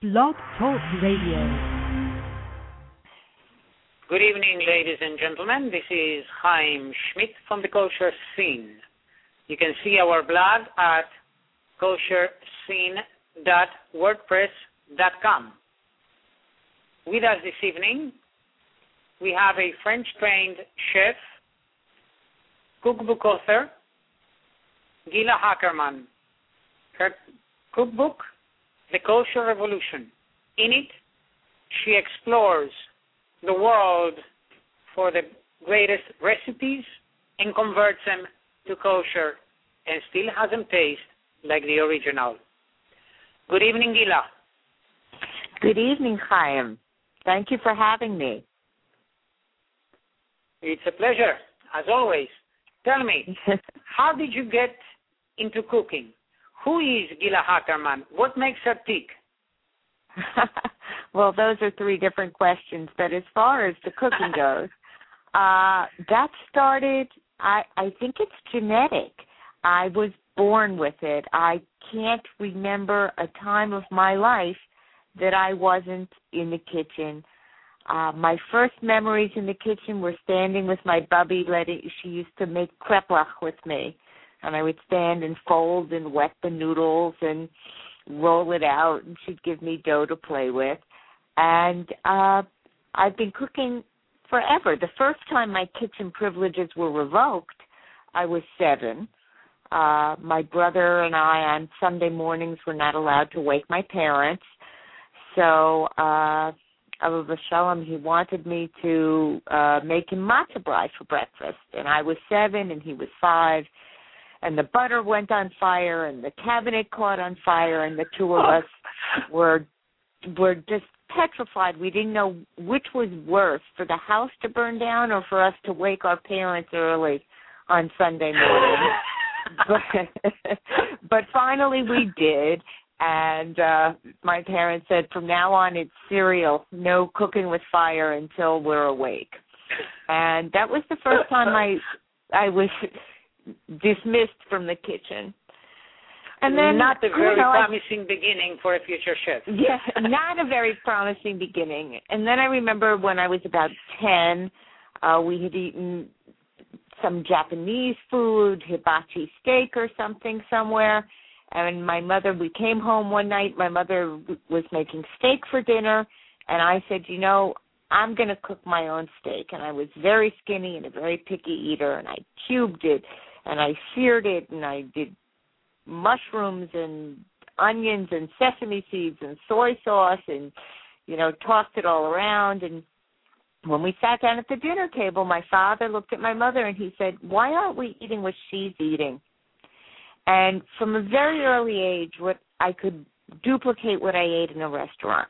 Blog Talk Radio. Good evening, ladies and gentlemen. This is Chaim Schmidt from the Kosher Scene. You can see our blog at kosherscene.wordpress.com. With us this evening, we have a French-trained chef, cookbook author, Gila Hackerman. Her cookbook, The Kosher Revolution. In it, she explores the world for the greatest recipes and converts them to kosher and still has them taste like the original. Good evening, Gila. Good evening, Chaim. Thank you for having me. It's a pleasure, as always. Tell me, how did you get into cooking? Who is Gila Hackerman? What makes her tick? Well, those are three different questions, but as far as the cooking goes, that started, I think it's genetic. I was born with it. I can't remember a time of my life that I wasn't in the kitchen. My first memories in the kitchen were standing with my bubby. She used to make kreplach with me, and I would stand and fold and wet the noodles and roll it out, and she'd give me dough to play with. And I've been cooking forever. The first time my kitchen privileges were revoked, I was 7. My brother and I on Sunday mornings were not allowed to wake my parents. So Abba Shalom, he wanted me to make him matzo brei for breakfast. And I was 7 and he was 5. And the butter went on fire and the cabinet caught on fire, and the two of us were just petrified. We didn't know which was worse, for the house to burn down or for us to wake our parents early on Sunday morning. But finally we did, and my parents said, from now on it's cereal, no cooking with fire until we're awake. And that was the first time I was dismissed from the kitchen. And then, not a very promising beginning for a future chef. Yeah, not a very promising beginning. And then I remember when I was about 10, we had eaten some Japanese food, hibachi steak or something somewhere. And we came home one night, my mother was making steak for dinner, and I said, I'm going to cook my own steak. And I was very skinny and a very picky eater, and I cubed it, and I seared it, and I did mushrooms and onions and sesame seeds and soy sauce and, tossed it all around. And when we sat down at the dinner table, my father looked at my mother and he said, why aren't we eating what she's eating? And from a very early age, I could duplicate what I ate in a restaurant.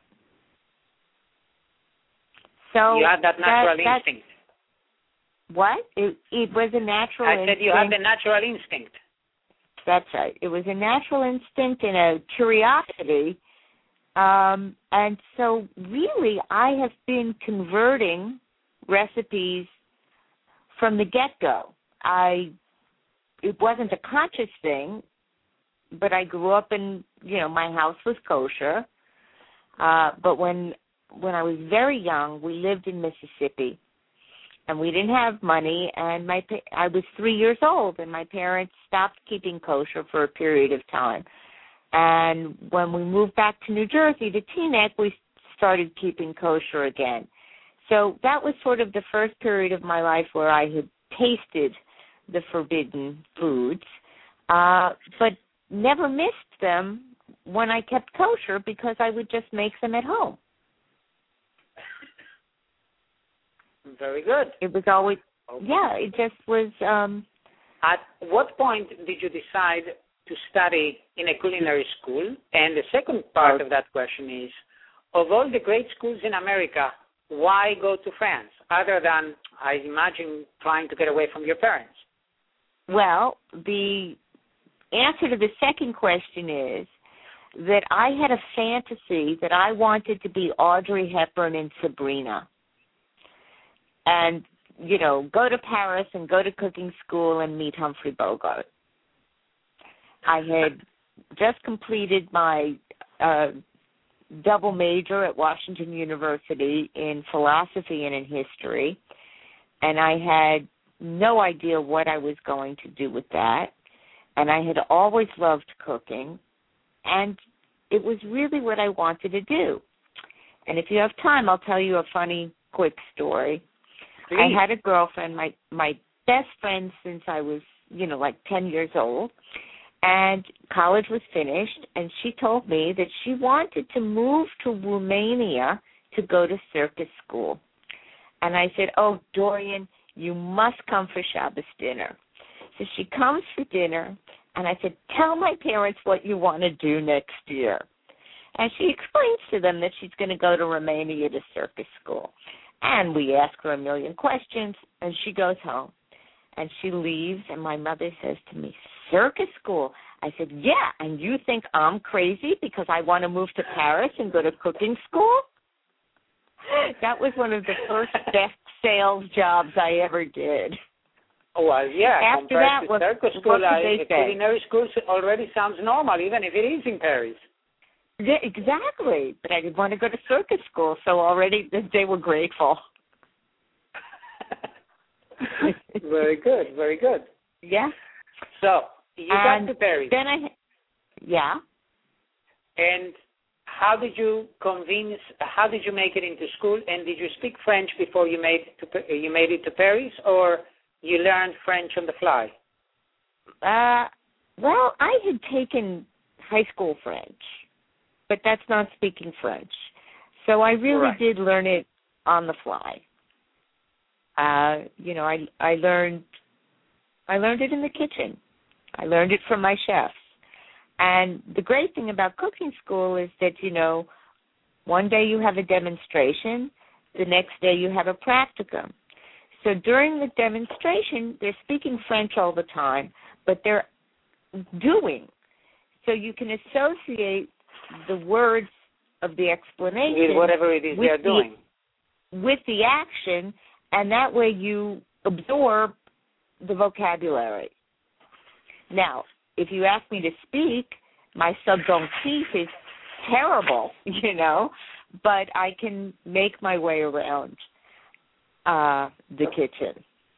So you had that natural instinct. What? It was a natural instinct. I said you had the natural instinct. That's right. It was a natural instinct and a curiosity. And so really I have been converting recipes from the get-go. It wasn't a conscious thing, but I grew up in, my house was kosher. But when I was very young, we lived in Mississippi, and we didn't have money, and I was 3 years old, and my parents stopped keeping kosher for a period of time. And when we moved back to New Jersey to Teaneck, we started keeping kosher again. So that was sort of the first period of my life where I had tasted the forbidden foods, but never missed them when I kept kosher because I would just make them at home. Very good. It was always, it just was. At what point did you decide to study in a culinary school? And the second part of that question is, of all the great schools in America, why go to France, other than, I imagine, trying to get away from your parents? Well, the answer to the second question is that I had a fantasy that I wanted to be Audrey Hepburn in Sabrina. And, go to Paris and go to cooking school and meet Humphrey Bogart. I had just completed my double major at Washington University in philosophy and in history, and I had no idea what I was going to do with that. And I had always loved cooking, and it was really what I wanted to do. And if you have time, I'll tell you a funny, quick story. Please. I had a girlfriend, my best friend since I was, like 10 years old, and college was finished, and she told me that she wanted to move to Romania to go to circus school. And I said, oh, Dorian, you must come for Shabbos dinner. So she comes for dinner, and I said, tell my parents what you want to do next year. And she explains to them that she's going to go to Romania to circus school. And we ask her a million questions, and she goes home. And she leaves, and my mother says to me, circus school? I said, yeah, and you think I'm crazy because I want to move to Paris and go to cooking school? That was one of the first best sales jobs I ever did. Oh, well, yeah. After that, compared to circus school, what did they say? Culinary school already sounds normal, even if it is in Paris. Yeah, exactly. But I didn't want to go to circus school, so already they were grateful. Very good, very good. Yeah. So you got to Paris. Then yeah. And how did you make it into school? And did you speak French before you made it to Paris, or you learned French on the fly? Well, I had taken high school French, but that's not speaking French. So I really did learn it on the fly. I learned it in the kitchen. I learned it from my chefs. And the great thing about cooking school is that, one day you have a demonstration, the next day you have a practicum. So during the demonstration, they're speaking French all the time, but they're doing. So you can associate the words of the explanation with whatever it is they're doing. With the action, and that way you absorb the vocabulary. Now, if you ask me to speak, my subjonctif is terrible, but I can make my way around the kitchen.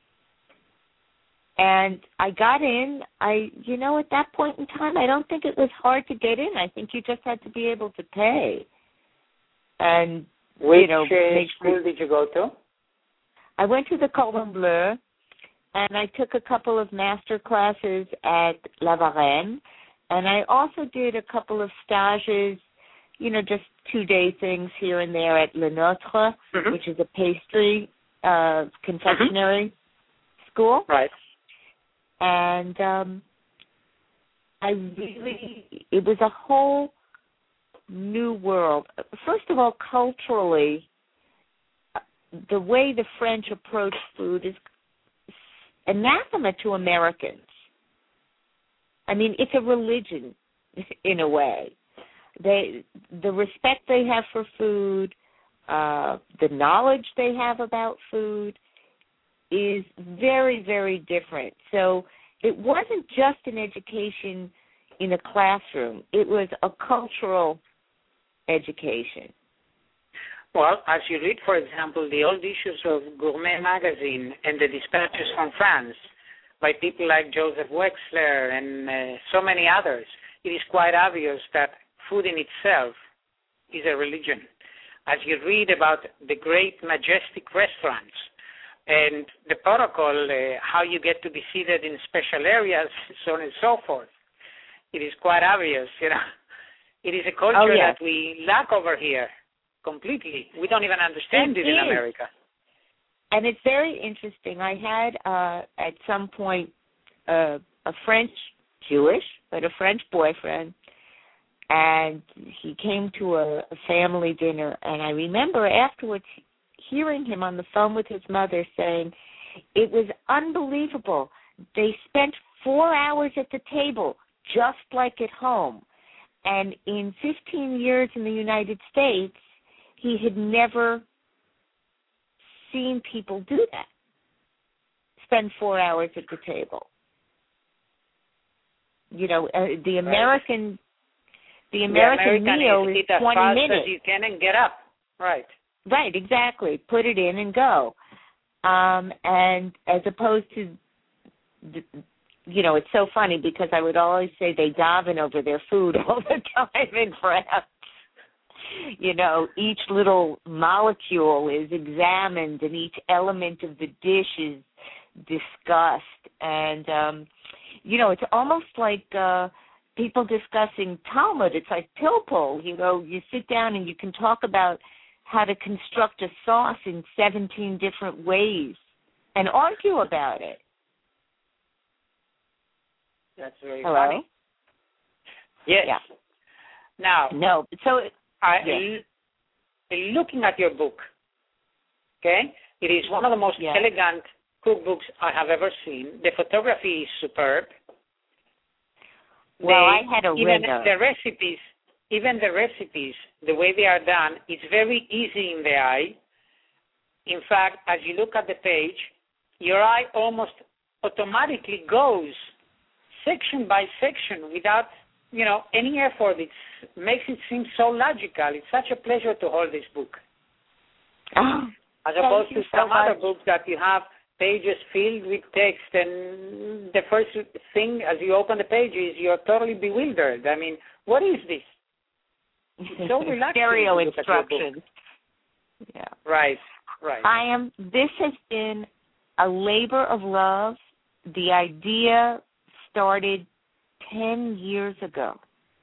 And I got in. At that point in time, I don't think it was hard to get in. I think you just had to be able to pay. And which school did you go to? I went to the Cordon Bleu, and I took a couple of master classes at La Varenne, and I also did a couple of stages, just 2-day things here and there at Le Notre, which is a pastry confectionery school. Right. And it was a whole new world. First of all, culturally, the way the French approach food is anathema to Americans. I mean, it's a religion in a way. The respect they have for food, the knowledge they have about food is very, very different. So it wasn't just an education in a classroom. It was a cultural education. Well, as you read, for example, the old issues of Gourmet magazine and the dispatches from France by people like Joseph Wexler and so many others, it is quite obvious that food in itself is a religion. As you read about the great, majestic restaurants and the protocol, how you get to be seated in special areas, so on and so forth, it is quite obvious, It is a culture that we lack over here completely. We don't even understand it in America. And it's very interesting. I had at some point a French, Jewish, but a French boyfriend, and he came to a family dinner, and I remember afterwards hearing him on the phone with his mother saying, it was unbelievable. They spent 4 hours at the table, just like at home. And in 15 years in the United States, he had never seen people do that, spend 4 hours at the table. The The American meal is is eat as 20 fast minutes. as you can and get up. Right. Right, exactly. Put it in and go. And as opposed to, it's so funny because I would always say they daven over their food all the time in France. Each little molecule is examined and each element of the dish is discussed. And, it's almost like people discussing Talmud. It's like Pilpul. You sit down and you can talk about how to construct a sauce in 17 different ways and argue about it. That's very Hello? funny. Yes. Yeah. Now, no. So, looking at your book, okay, it is one of the most elegant cookbooks I have ever seen. The photography is superb. Well, I had a even window. Even the recipes, the way they are done, it's very easy in the eye. In fact, as you look at the page, your eye almost automatically goes section by section without, any effort. It makes it seem so logical. It's such a pleasure to hold this book. As opposed to some other books that you have pages filled with text, and the first thing as you open the page is you're totally bewildered. I mean, what is this? It's so relaxing. Stereo instructions. Yeah. Right. This has been a labor of love. The idea started 10 years ago.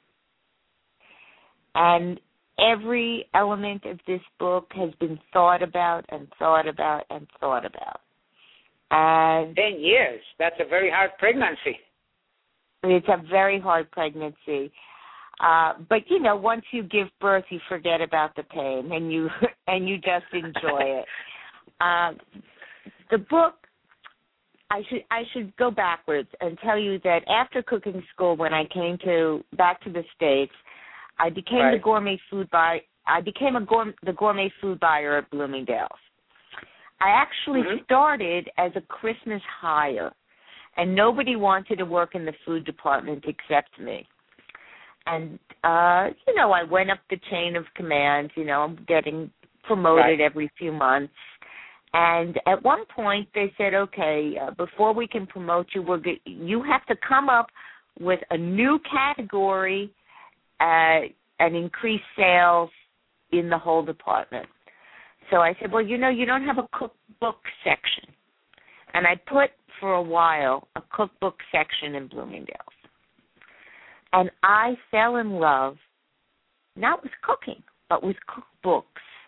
And every element of this book has been thought about and thought about and thought about. And 10 years. That's a very hard pregnancy. It's a very hard pregnancy. But once you give birth, you forget about the pain and you just enjoy it. The book, I should go backwards and tell you that after cooking school, when I came back to the States, I became the gourmet food buyer. I became the gourmet food buyer at Bloomingdale's. I actually started as a Christmas hire, and nobody wanted to work in the food department except me. And, I went up the chain of command. I'm getting promoted every few months. And at one point they said, okay, before we can promote you, you have to come up with a new category and increase sales in the whole department. So I said, well, you don't have a cookbook section. And I put for a while a cookbook section in Bloomingdale's. And I fell in love, not with cooking, but with cookbooks.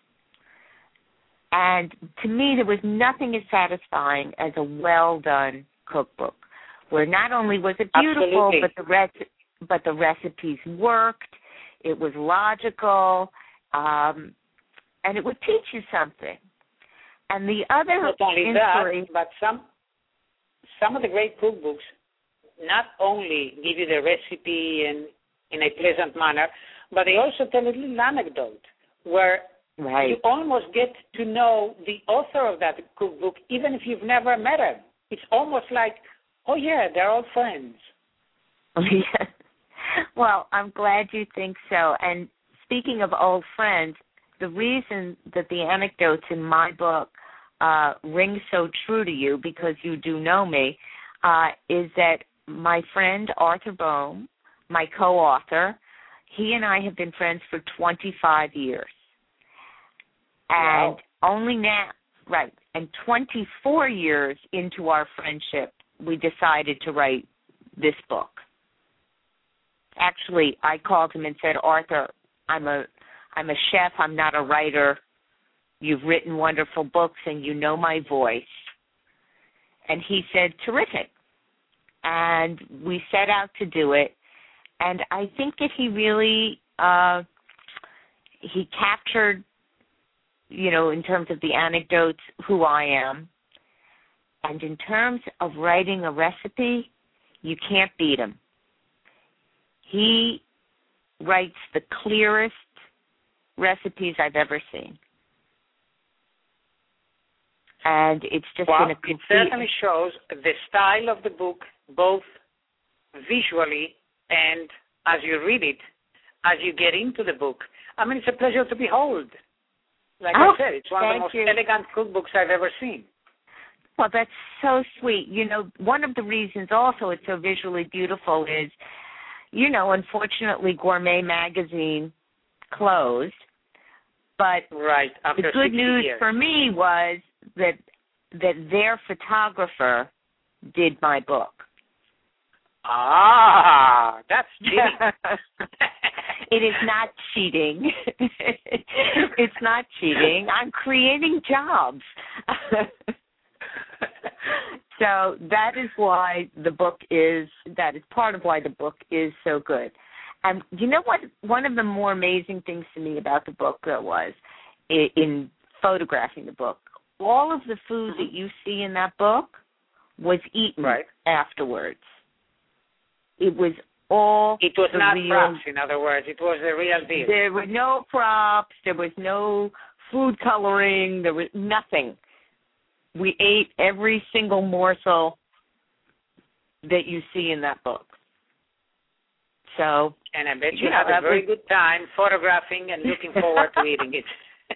And to me, there was nothing as satisfying as a well-done cookbook, where not only was it beautiful, but the recipes worked, it was logical, and it would teach you something. And the other not only that, but some of the great cookbooks not only give you the recipe in a pleasant manner, but they also tell a little anecdote where you almost get to know the author of that cookbook, even if you've never met him. It's almost like, oh, yeah, they're all friends. Well, I'm glad you think so. And speaking of old friends, the reason that the anecdotes in my book ring so true to you, because you do know me, is that my friend Arthur Bohm, my co-author, he and I have been friends for 25 years. And only now, and 24 years into our friendship, we decided to write this book. Actually, I called him and said, Arthur, I'm a chef, I'm not a writer. You've written wonderful books and you know my voice. And he said, terrific. And we set out to do it. And I think that he really, he captured, in terms of the anecdotes, who I am. And in terms of writing a recipe, you can't beat him. He writes the clearest recipes I've ever seen. And it's just been a complete... It certainly shows the style of the book, both visually and as you read it. as you get into the book. I mean, it's a pleasure to behold. Like Oh, I said, it's one of the most elegant cookbooks I've ever seen. Well, that's so sweet. You know, one of the reasons also it's so visually beautiful is, you know, unfortunately Gourmet Magazine closed, but right, after the good 60 news years. for me was that their photographer did my book. Ah, that's cheating. It is not cheating. It's not cheating. I'm creating jobs. So that is part of why the book is so good. And you know what? One of the more amazing things to me about the book was in photographing the book, all of the food that you see in that book was eaten afterwards. It was all It was the not real, props, in other words. It was the real deal. There were no props. There was no food coloring. There was nothing. We ate every single morsel that you see in that book. So, and I bet you had a very good time photographing and looking forward to eating it.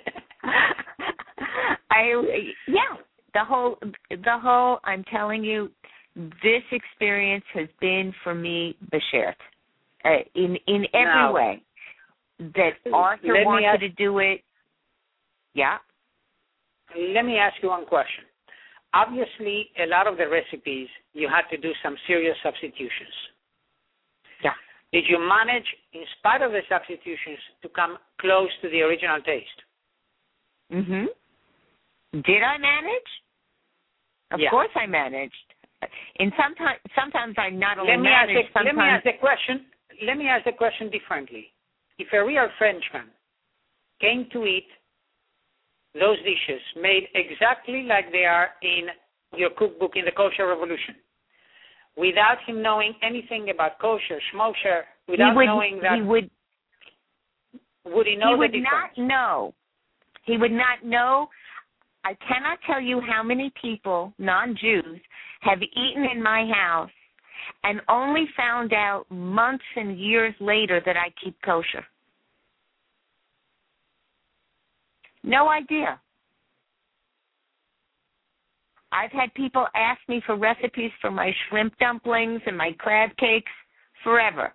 The whole. I'm telling you, this experience has been for me beshert in every way. That Arthur wanted to do it. Yeah. Let me ask you one question. Obviously, a lot of the recipes, you had to do some serious substitutions. Yeah. Did you manage, in spite of the substitutions, to come close to the original taste? Mm-hmm. Did I manage? Of course I managed. And sometimes I not only manage, Let me ask the question differently. If a real Frenchman came to eat those dishes made exactly like they are in your cookbook in the Kosher Revolution, without him knowing anything about kosher, schmosher, without knowing that, would he know the difference? He would not know. He would not know. I cannot tell you how many people, non-Jews, have eaten in my house and only found out months and years later that I keep kosher. No idea. I've had people ask me for recipes for my shrimp dumplings and my crab cakes forever.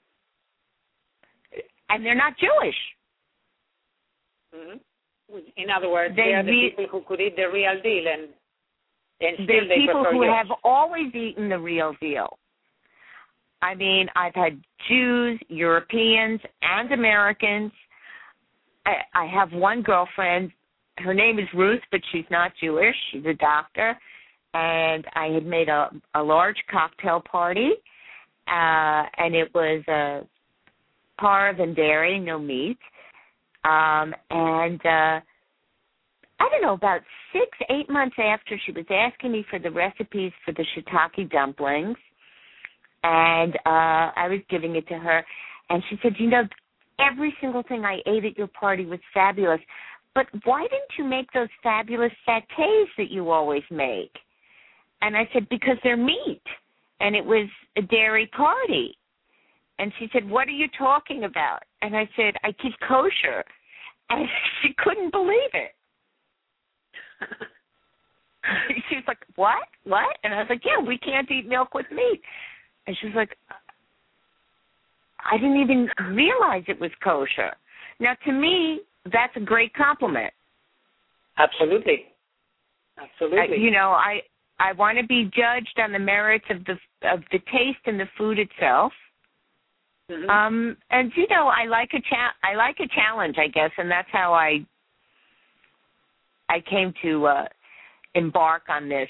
And they're not Jewish. Mm-hmm. In other words, they are the people who could eat the real deal, and still they people prefer who yours. have always eaten the real deal. I mean, I've had Jews, Europeans, and Americans. I have one girlfriend. Her name is Ruth, but she's not Jewish. She's a doctor. And I had made a large cocktail party, and it was parve and dairy, no meat. And I don't know, about 6-8 months after, she was asking me for the recipes for the shiitake dumplings, and I was giving it to her, and she said, you know, every single thing I ate at your party was fabulous, but why didn't you make those fabulous satays that you always make? And I said, because they're meat, and it was a dairy party. And she said, what are you talking about? And I said, I keep kosher. And she couldn't believe it. She was like, what? And I was like, yeah, we can't eat milk with meat. And she was like, I didn't even realize it was kosher. Now, to me, that's a great compliment. Absolutely. You know, I want to be judged on the merits of the taste and the food itself. Mm-hmm. And you know, I like a challenge, I guess, and that's how I came to embark on this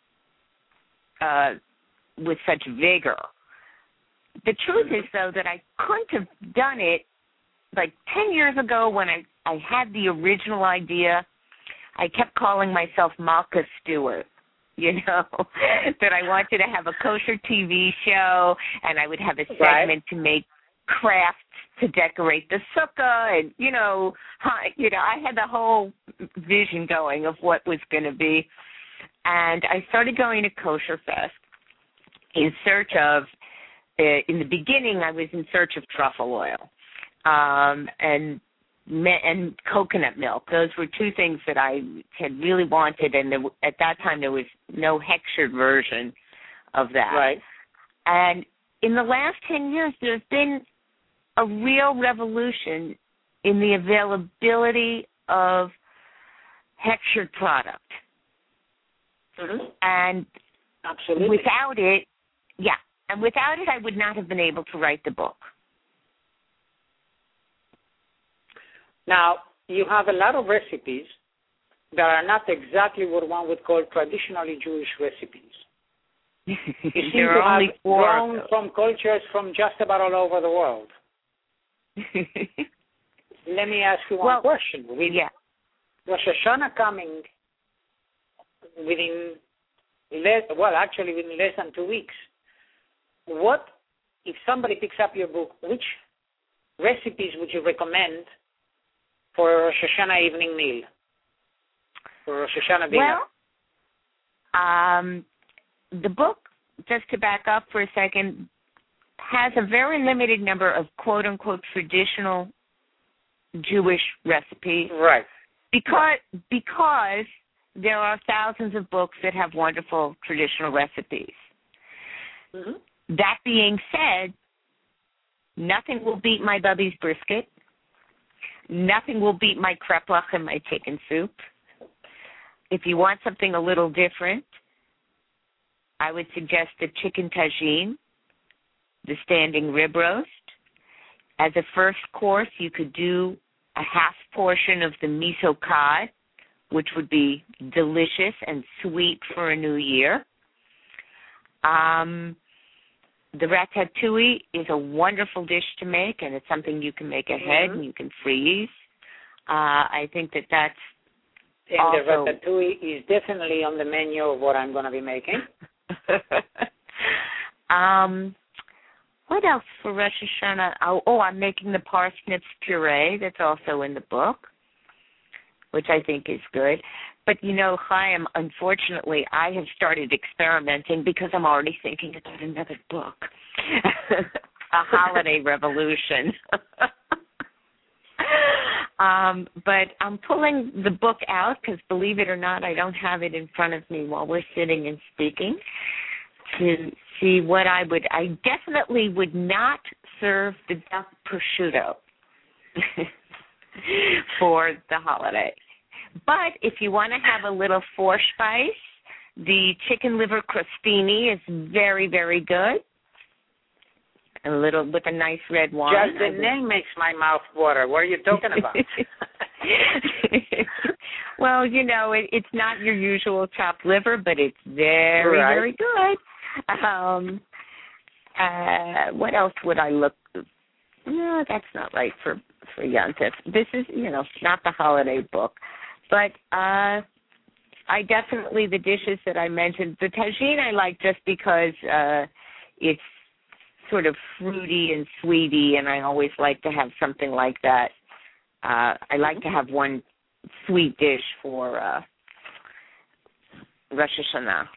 with such vigor. The truth is, though, that I couldn't have done it like 10 years ago when I had the original idea. I kept calling myself Malka Stewart, you know, that I wanted to have a kosher TV show, and I would have a segment to make crafts to decorate the sukkah, and you know, I had the whole vision going of what was going to be, and I started going to Kosher Fest in search of. In the beginning, I was in search of truffle oil. and coconut milk. Those were two things that I had really wanted, and at that time there was no hechshered version of that. Right. And in the last 10 years, there's been a real revolution in the availability of hechshered product. Mm-hmm. And Absolutely. without it, I would not have been able to write the book. Now, you have a lot of recipes that are not exactly what one would call traditionally Jewish recipes. You seem There to are only have 4 grown from cultures from just about all over the world. Let me ask you one question. With Rosh Hashanah coming within less than 2 weeks, what, if somebody picks up your book, which recipes would you recommend for a Rosh Hashanah evening meal, for Rosh Hashanah dinner? Well, the book, just to back up for a second, has a very limited number of quote-unquote traditional Jewish recipes. Right. Because there are thousands of books that have wonderful traditional recipes. Mm-hmm. That being said, nothing will beat my Bubby's brisket. Nothing will beat my kreplach and my chicken soup. If you want something a little different, I would suggest the chicken tagine, the standing rib roast. As a first course, you could do a half portion of the miso cod, which would be delicious and sweet for a new year. The ratatouille is a wonderful dish to make, and it's something you can make ahead and you can freeze. I think that's and also... the ratatouille is definitely on the menu of what I'm going to be making. What else for Rosh Hashanah? Oh, I'm making the parsnips puree. That's also in the book, which I think is good. But, Chaim, unfortunately, I have started experimenting because I'm already thinking about another book, A Holiday Revolution. But I'm pulling the book out because, believe it or not, I don't have it in front of me while we're sitting and speaking to see what I definitely would not serve the duck prosciutto for the holiday. But if you want to have a little Vorspice, the chicken liver crostini is very, very good. A little with a nice red wine. Just the name makes my mouth water. What are you talking about? Well, it's not your usual chopped liver, but it's very, very good. What else would I look? No, that's not right for Yontif. This is, not the holiday book. But I definitely, the dishes that I mentioned, the tagine I like just because it's sort of fruity and sweety, and I always like to have something like that. I like to have one sweet dish for Rosh Hashanah.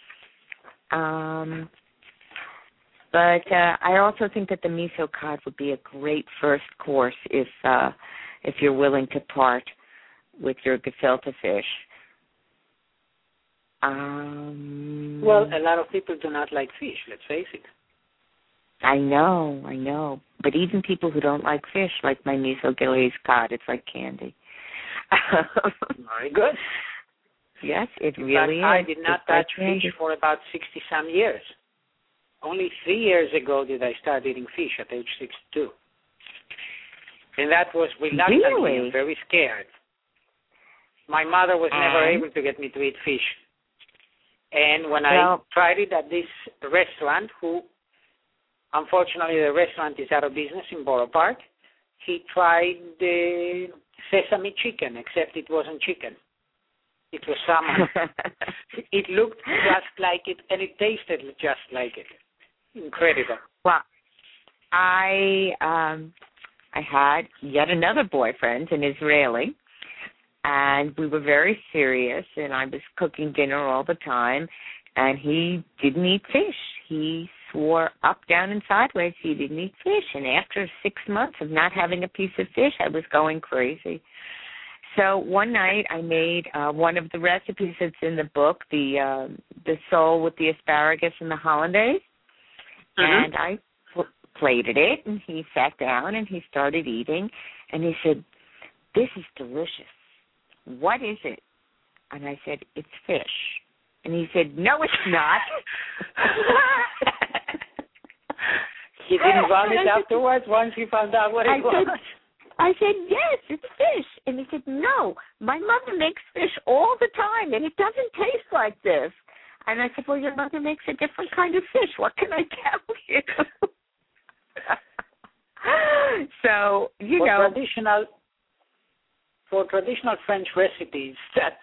But I also think that the miso cod would be a great first course if you're willing to part with your gefilte fish. Well, a lot of people do not like fish, let's face it. I know. But even people who don't like fish like my miso glaze cod. It's like candy. Very good. Yes, it really is. I did not touch fish for about 60-some years. Only 3 years ago did I start eating fish at age 62. And that was reluctantly. Really? And very scared. My mother was never able to get me to eat fish. And when I tried it at this restaurant, unfortunately the restaurant is out of business in Borough Park, he tried the sesame chicken, except it wasn't chicken. It was salmon. It looked just like it, and it tasted just like it. Incredible. Well, I had yet another boyfriend, an Israeli, and we were very serious, and I was cooking dinner all the time, and he didn't eat fish. He swore up, down, and sideways he didn't eat fish. And after 6 months of not having a piece of fish, I was going crazy. So one night I made one of the recipes that's in the book, the sole with the asparagus and the hollandaise, and I plated it, and he sat down and he started eating, and he said, "This is delicious. What is it?" And I said, "It's fish." And he said, "No, it's not." He didn't want it afterwards once he found out what it was. I said, "Yes, it's fish." And he said, "No, my mother makes fish all the time, and it doesn't taste like this." And I said, "Well, your mother makes a different kind of fish. What can I tell you?" So, for traditional French recipes that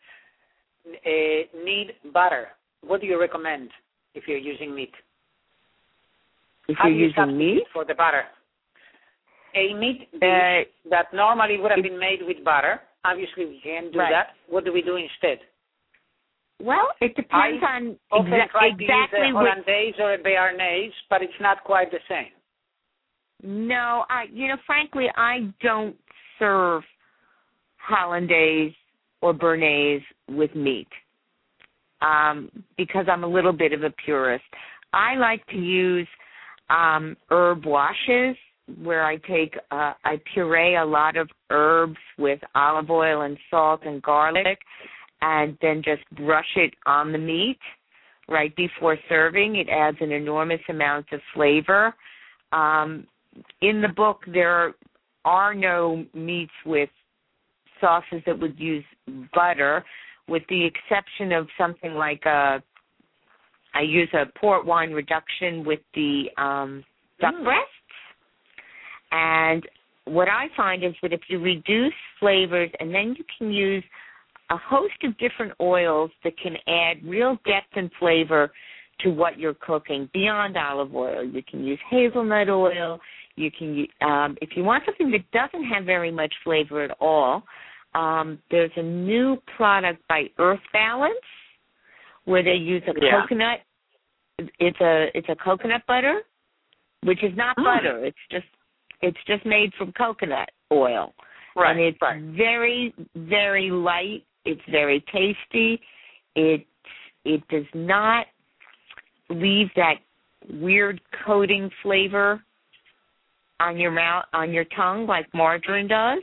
need butter, what do you recommend if you're using meat? If you're using meat? For the butter. A meat dish that normally would have been made with butter. Obviously, we can't do that. What do we do instead? Well, it depends on exactly a hollandaise or a béarnaise, but it's not quite the same. No, frankly, I don't serve hollandaise or béarnaise with meat because I'm a little bit of a purist. I like to use herb washes where I puree a lot of herbs with olive oil and salt and garlic and then just brush it on the meat right before serving. It adds an enormous amount of flavor. In the book, there are no meats with sauces that would use butter, with the exception of something like I use a port wine reduction with the duck breasts. And what I find is that if you reduce flavors and then you can use a host of different oils that can add real depth and flavor to what you're cooking beyond olive oil. You can use hazelnut oil. You can, if you want something that doesn't have very much flavor at all, there's a new product by Earth Balance where they use a coconut. It's a coconut butter, which is not butter. It's just made from coconut oil. Right. And it's very, very light. It's very tasty. It does not leave that weird coating flavor on your mouth, on your tongue, like margarine does.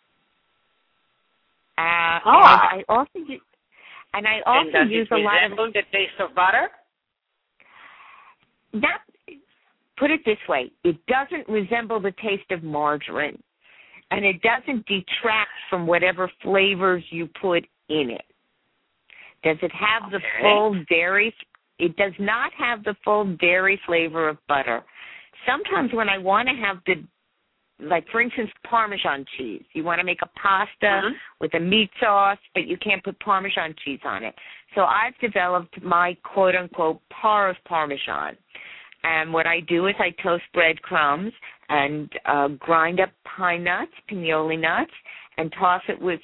And I also use a lot of the taste of butter. Put it this way: it doesn't resemble the taste of margarine, and it doesn't detract from whatever flavors you put in it. Does it have the full dairy? It does not have the full dairy flavor of butter. Sometimes when I want to have like for instance, Parmesan cheese. You want to make a pasta with a meat sauce, but you can't put Parmesan cheese on it. So I've developed my quote-unquote par of Parmesan. And what I do is I toast breadcrumbs and grind up pine nuts, pignoli nuts, and toss it with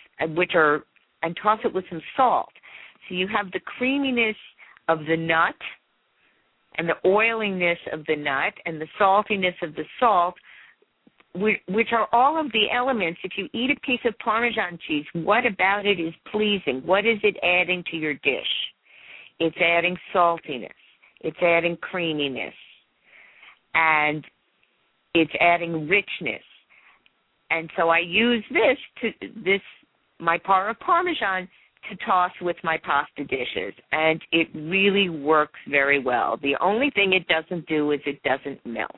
some salt. So you have the creaminess of the nut and the oiliness of the nut and the saltiness of the salt, which are all of the elements. If you eat a piece of Parmesan cheese, what about it is pleasing? What is it adding to your dish? It's adding saltiness. It's adding creaminess. And it's adding richness. And so I use my par of Parmesan to toss with my pasta dishes, and it really works very well. The only thing it doesn't do is it doesn't melt.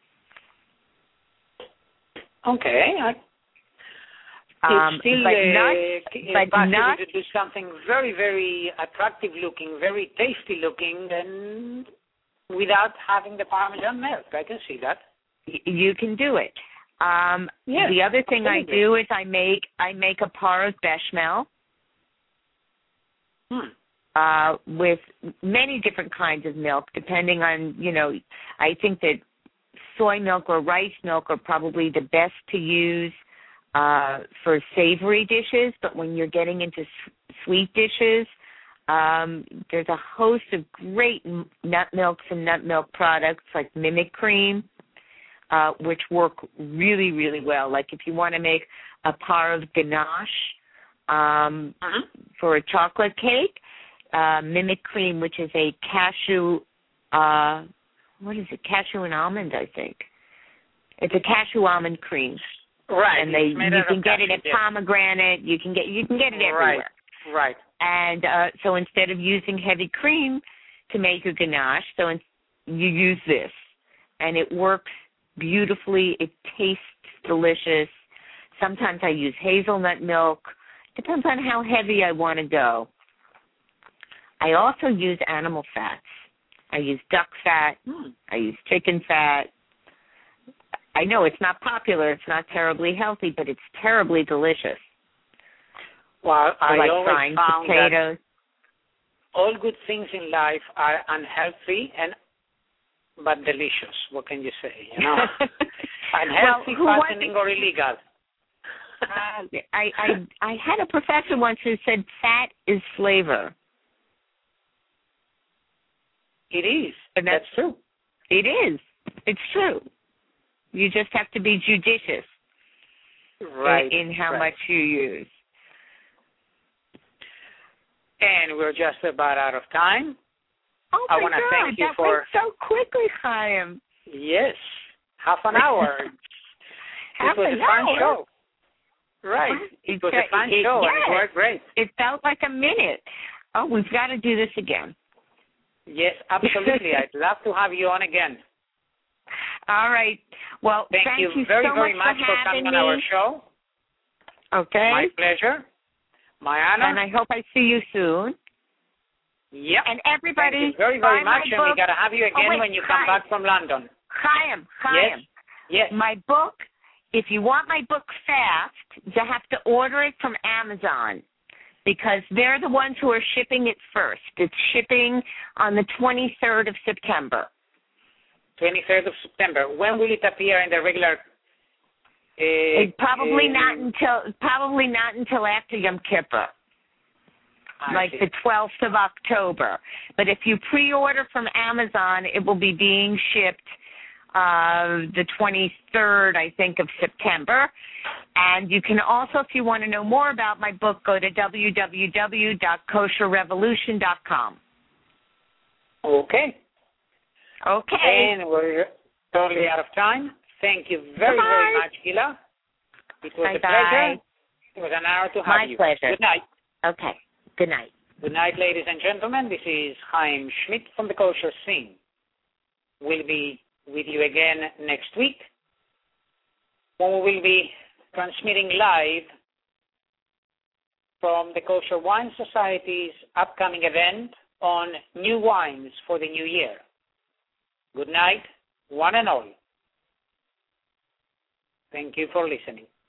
Okay. It's still possible to do something very, very attractive looking, very tasty looking, and without having the Parmesan melt. I can see that. You can do it. Yes, the other thing absolutely. I do is I make a par of bechamel with many different kinds of milk, depending on, I think that soy milk or rice milk are probably the best to use for savory dishes, but when you're getting into sweet dishes, There's a host of great nut milks and nut milk products like Mimic Cream, which work really, really well. Like if you want to make a parve ganache for a chocolate cake, Mimic Cream, which is a cashew, cashew and almond, I think. It's a cashew almond cream. Right. And you can get it at Pomegranate. You can get it everywhere. Right. And so instead of using heavy cream to make a ganache, you use this, and it works beautifully. It tastes delicious. Sometimes I use hazelnut milk. Depends on how heavy I want to go. I also use animal fats. I use duck fat. I use chicken fat. I know it's not popular. It's not terribly healthy, but it's terribly delicious. Well, I like always frying found potatoes. that all good things in life are unhealthy but delicious. What can you say? You know, unhealthy, fattening, or illegal. I had a professor once who said fat is flavor. It is. And that's true. It is. It's true. You just have to be judicious in how much you use. And we're just about out of time. Oh, I want to thank you for went so quickly, Chaim. Yes, half an hour. It was a fun show. Right. It was a fun show. Yes. And it worked great. It felt like a minute. Oh, we've got to do this again. Yes, absolutely. I'd love to have you on again. All right. Well, thank you very, so very much for coming on our show. Okay. My pleasure. My honor. And I hope I see you soon. Yep. And everybody, thank you very, very much. And we got to have you again when you come back from London. Chaim. Yes. My book, if you want my book fast, you have to order it from Amazon because they're the ones who are shipping it first. It's shipping on the 23rd of September. 23rd of September. When will it appear in the regular? Probably not until after Yom Kippur, like the 12th of October. But if you pre-order from Amazon, it will be being shipped the 23rd, I think, of September. And you can also, if you want to know more about my book, go to www.kosherrevolution.com. Okay. Okay. And we're totally out of time. Thank you very, very much, Gila. It was a pleasure. It was an honor to have you. My pleasure. Good night. Okay. Good night. Good night, ladies and gentlemen. This is Chaim Schmidt from the Kosher Scene. We'll be with you again next week when we will be transmitting live from the Kosher Wine Society's upcoming event on new wines for the new year. Good night, one and all. Thank you for listening.